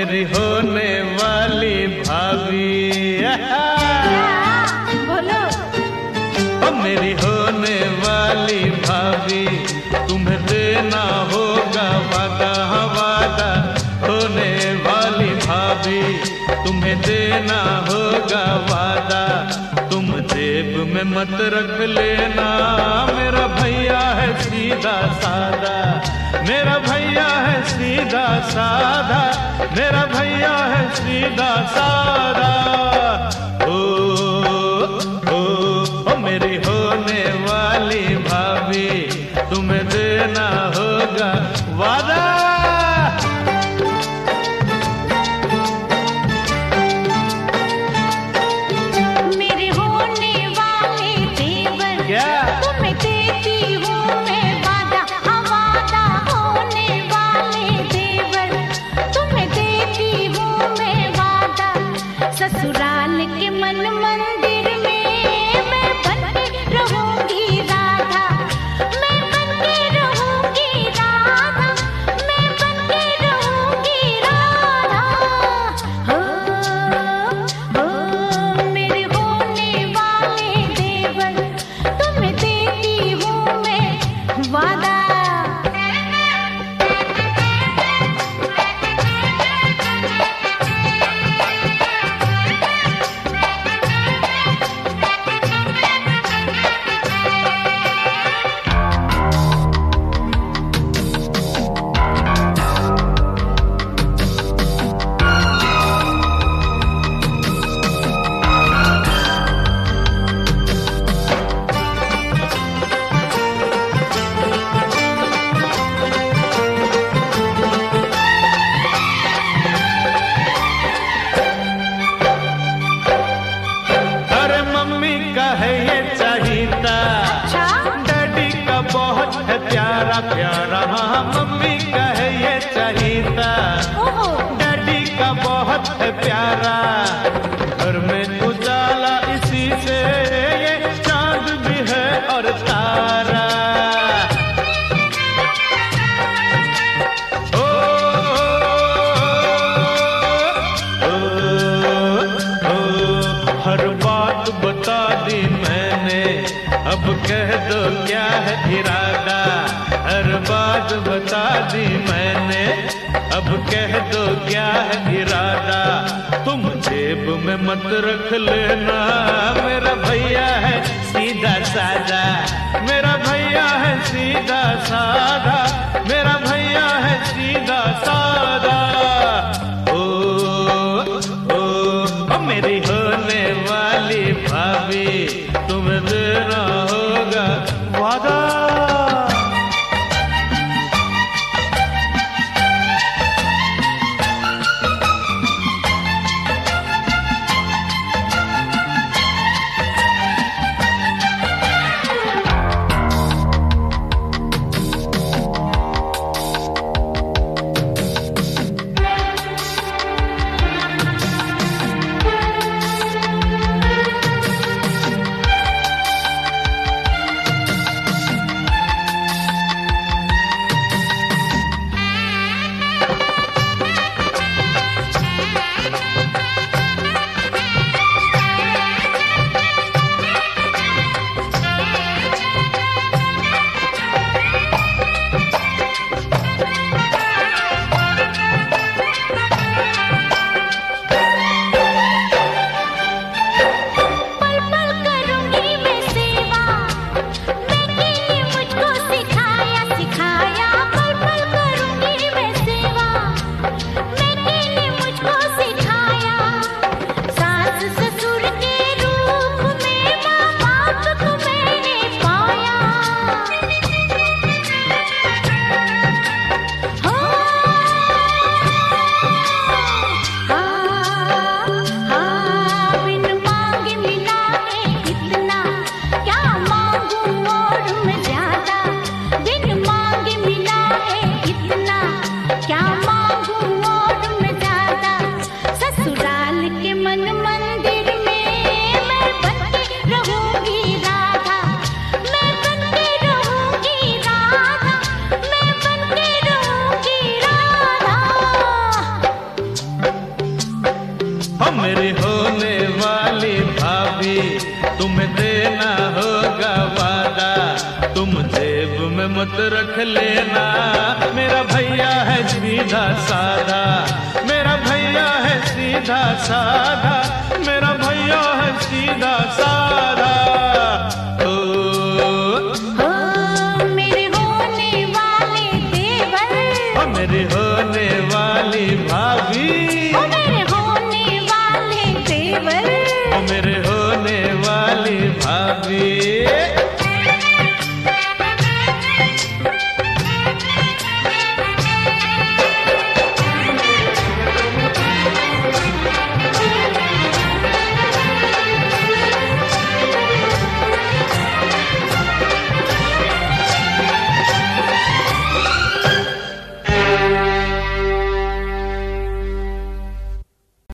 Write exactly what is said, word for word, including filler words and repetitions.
मेरी होने वाली भाभी, बोलो। ओ मेरी होने वाली भाभी, तुम्हें देना होगा वादा, वादा। होने वाली भाभी, तुम्हें देना होगा वादा। तुम जेब में मत रख लेना, मेरा भैया है सीधा सादा। मेरा भैया है सीधा सादा, मेरा भैया है सीधा सादा। ओ ओ ओ मेरी होने वाली भाभी, तुम्हें देना होगा वादा। तुम्हें देती हूँ मैं वादा, वादा। होने वाले देवर, तुम्हें देती हूँ मैं वादा। ससुराल के मन मंदिर में मैं बनके रहूंगी राधा। मैं बनके रहूंगी राधा, मैं बनके रहूंगी राधा। हो हो मेरे होने वाले देवर, तुम्हें देती हूँ मैं वादा। प्यारा प्यारा हाँ, मम्मी का है ये चाहिता। डैडी का बहुत है प्यारा, घर में उजाला इसी से, ये चांद भी है और तारा। ओ, ओ, ओ, ओ, हर बात बता दी मैंने, अब कह दो क्या है इरादा। हर बात बता दी मैंने, अब कह दो क्या है इरादा। तुम जेब में मत रख लेना, मेरा भैया है सीधा सादा। मेरा भैया है सीधा सादा, मेरा भैया है सीधा सादा। ओ ओ, ओ मेरी होने वाली भाभी, तुम्हें देना होगा वादा। मेरी होने वाली भाभी, तुम्हें देना होगा वादा, तुम जेब में मत रख लेना। मेरा भैया है सीधा साधा, मेरा भैया है सीधा साधा, मेरा भैया है सीधा साधा। ओ, हो मेरे होने वाले देवर, ओ मेरी होने वाली